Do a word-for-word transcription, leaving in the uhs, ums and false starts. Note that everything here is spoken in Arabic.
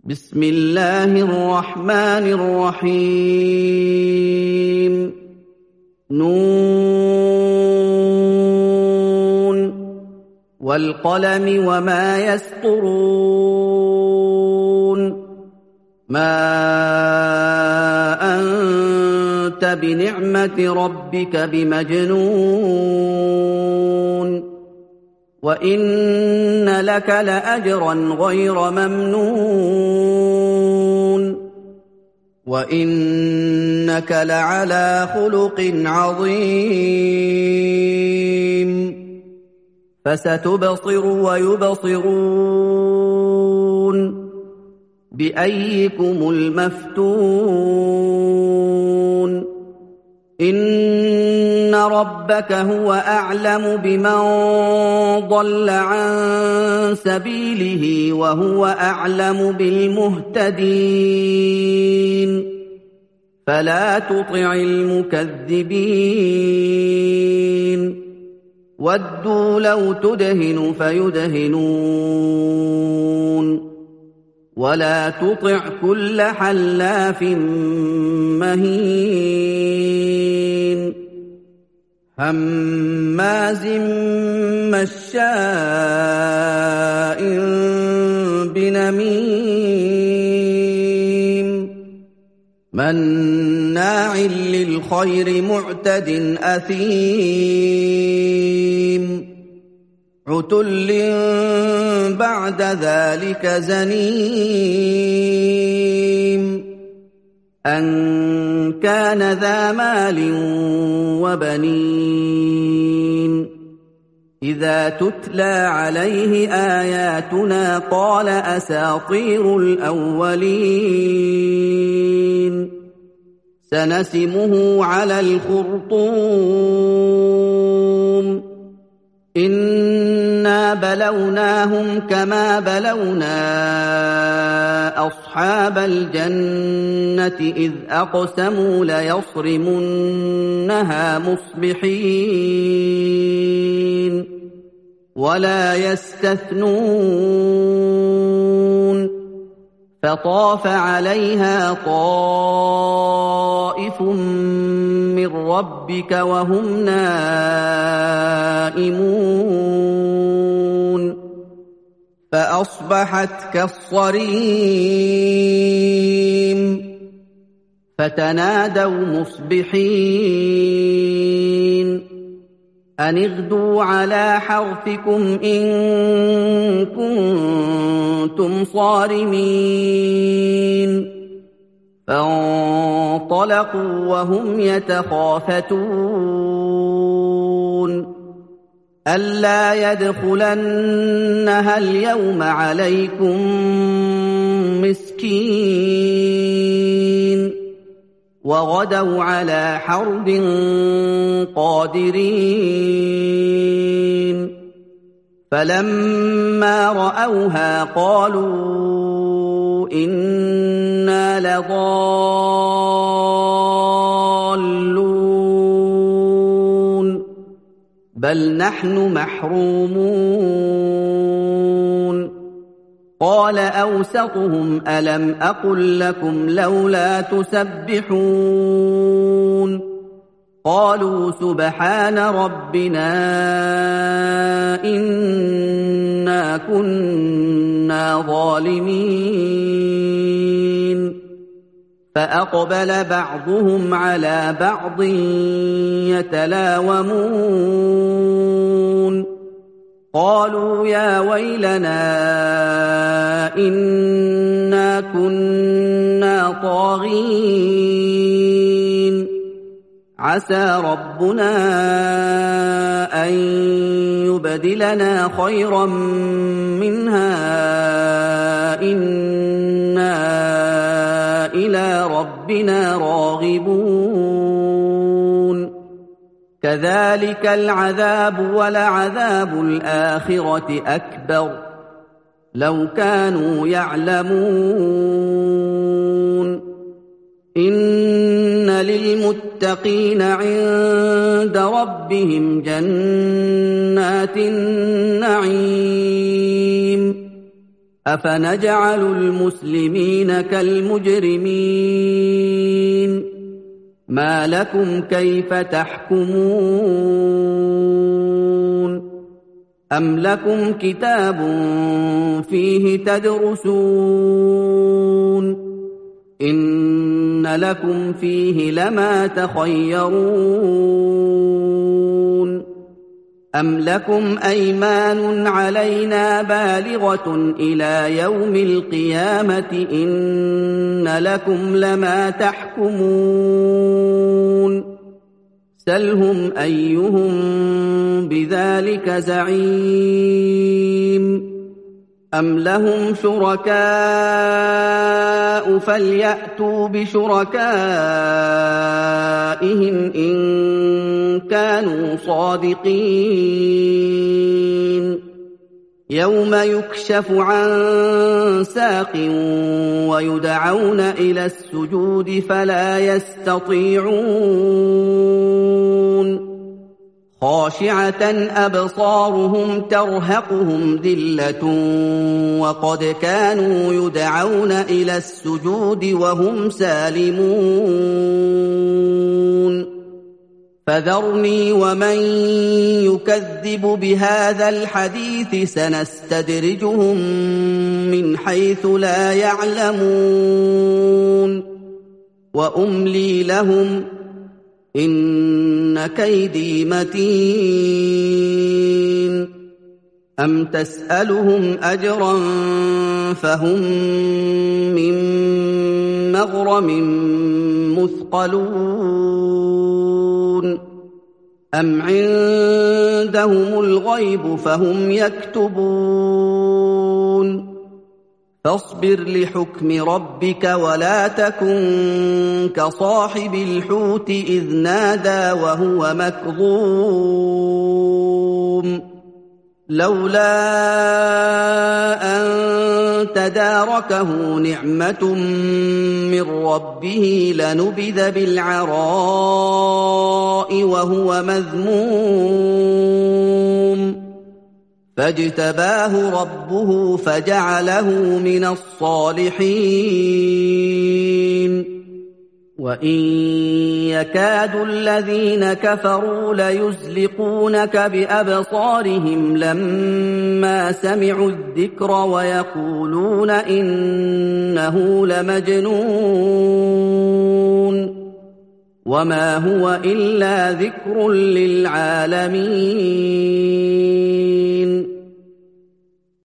بسم الله الرحمن الرحيم نون والقلم وما يسطرون ما أنت بنعمة ربك بمجنون وَإِنَّ لَكَ لَأَجْرًا غَيْرَ مَمْنُونٍ وَإِنَّكَ لَعَلَىٰ خُلُقٍ عَظِيمٍ فَسَتُبْصِرُ وَيُبْصِرُونَ بِأَيِّكُمُ الْمَفْتُونُ إِنَّ رَبَّكَ هُوَ أَعْلَمُ بِمَن ضَلَّ عَن سَبِيلِهِ وَهُوَ أَعْلَمُ بِالْمُهْتَدِينَ فَلَا تُطِعِ الْمُكَذِّبِينَ وَدُّوا لَوْ تُدْهِنُ فَيُدْهِنُونَ وَلَا تُطِعْ كُلَّ حَلَّافٍ مَّهِينٍ هَمَّازٍ مَّشَّاءٍ بِنَمِيمٍ مَّنَّاعٍ لِّلْخَيْرِ مُعْتَدٍ أَثِيمٍ عُتُلٍّ بَعْدَ ذَٰلِكَ زَنِيمٍ أَن كَانَ ذَا مَالٍ وَبَنِينَ إِذَا تُتْلَىٰ عَلَيْهِ آيَاتُنَا قَالَ أَسَاطِيرُ الْأَوَّلِينَ سَنَسِمُهُ عَلَى الْخُرْطُومِ إِنَّا بَلَوْنَاهُمْ كَمَا بَلَوْنَا أَصْحَابَ الْجَنَّةِ إِذْ أَقْسَمُوا لَيَصْرِمُنَّهَا مُصْبِحِينَ وَلَا يَسْتَثْنُونَ فَطَافَ عَلَيْهَا طَائِفٌ مِّن رَّبِّكَ وَهُمْ نَائِمُونَ فَأَصْبَحَتْ كَالصَّرِيمِ فَتَنَادَوْا مُصْبِحِينَ أَنِ اغْدُوا عَلَىٰ حَرْثِكُمْ إِن كُنتُمْ صَارِمِينَ فَانطَلَقُوا وَهُمْ يَتَخَافَتُونَ أَلَّا يَدْخُلَنَّهَا الْيَوْمَ عَلَيْكُم مِّسْكِينٌ وَغَدَوْا عَلَىٰ حَرْدٍ قَادِرِينَ فَلَمَّا رَأَوْهَا قَالُوا إِنَّا لَضَالُّونَ بَلْ نَحْنُ مَحْرُومُونَ قَالَ أَوْسَطُهُمْ أَلَمْ أَقُل لَّكُمْ لَوْلَا تُسَبِّحُونَ قَالُوا سُبْحَانَ رَبِّنَا إِنَّا كُنَّا ظَالِمِينَ فَأَقْبَلَ بَعْضُهُمْ عَلَىٰ بَعْضٍ يَتَلَاوَمُونَ قَالُوا يَا وَيْلَنَا إِنَّا كُنَّا طَاغِينَ عَسَىٰ رَبُّنَا أَن يُبْدِلَنَا خَيْرًا مِّنْهَا إِنَّا إِلَىٰ رَبِّنَا رَاغِبُونَ كَذَٰلِكَ الْعَذَابُ وَلَعَذَابُ الْآخِرَةِ أَكْبَرُ لَوْ كَانُوا يَعْلَمُونَ إِنَّ لِلْمُتَّقِينَ عِندَ رَبِّهِمْ جَنَّاتِ النَّعِيمِ أفنجعل المسلمين كالمجرمين ما لكم كيف تحكمون أم لكم كتاب فيه تدرسون إن لكم فيه لما تخيرون أم لكم أيمان علينا بالغة إلى يوم القيامة إن لكم لما تحكمون سلهم أيهم بذلك زعيم أم لهم شركاء فليأتوا بشركائهم إن كانوا صادقين يوم يكشف عن ساق ويدعون إلى السجود فلا يستطيعون خاشعة أبصارهم ترهقهم ذلة وقد كانوا يدعون إلى السجود وهم سالمون فذرني ومن يكذب بهذا الحديث سنستدرجهم من حيث لا يعلمون وأملي لهم إن كيدي متين أم تسألهم أجرا فهم من مغرم مثقلون أم عندهم الغيب فهم يكتبون فاصبر لحكم ربك ولا تكن كصاحب الحوت إذ نادى وهو مكظوم لولا أن تداركه نعمة من ربه لنبذ بالعراء وهو مذموم فاجتباه ربه فجعله من الصالحين وإن يكاد الذين كفروا ليزلقونك بأبصارهم لما سمعوا الذكر ويقولون إنه لمجنون وما هو إلا ذكر للعالمين